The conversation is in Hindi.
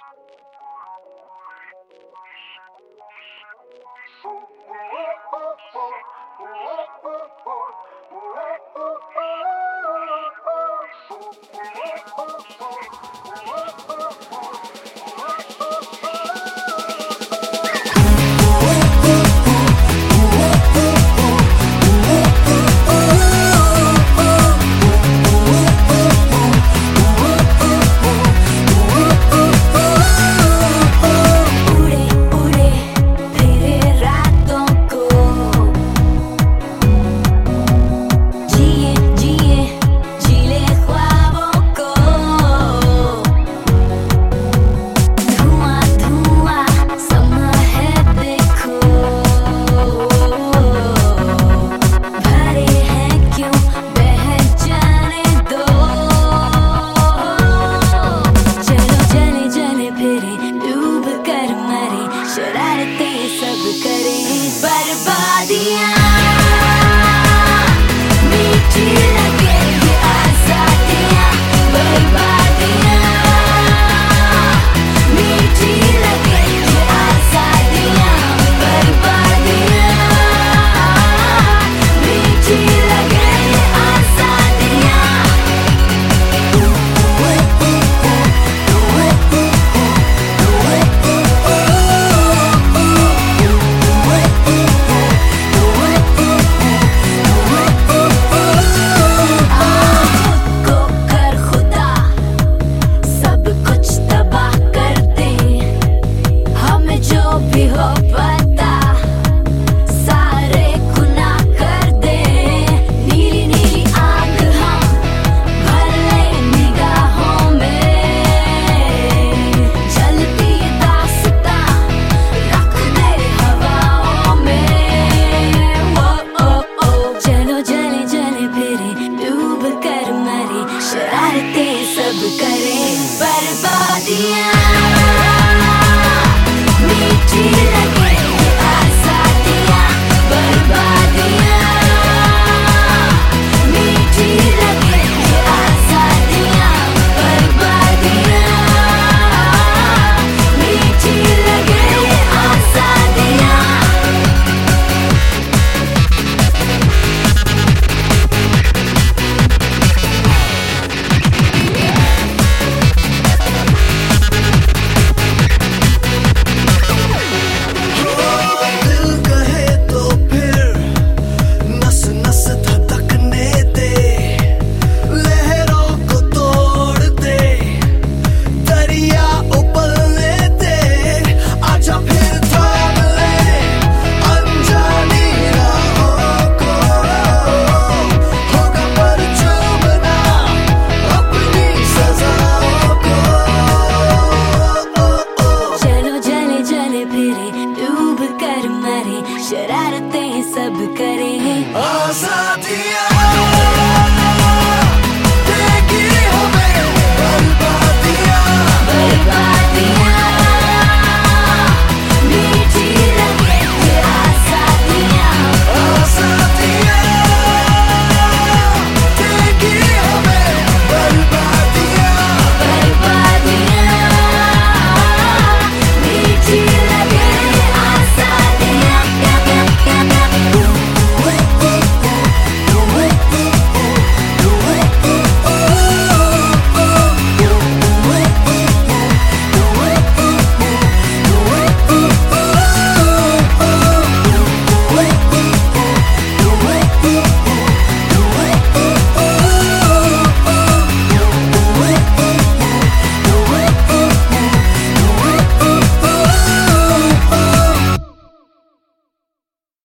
सब करें बर्बादियां, मीठी लगे ये आज़ादियां, बर्बादियां, मीठी लगे ये आज़ादियां, बर्बादियां, मीठी लगे ये आज़ादियां। भी हो पता सारे गुनाह कर दे, नीली नीली आंख हम भर ले निगाहों में, जलती दास्तां रख दे हवाओं में। ओ चलो जले जले फिरे डूब कर मरे, शरारतें सब करें बर्बाद।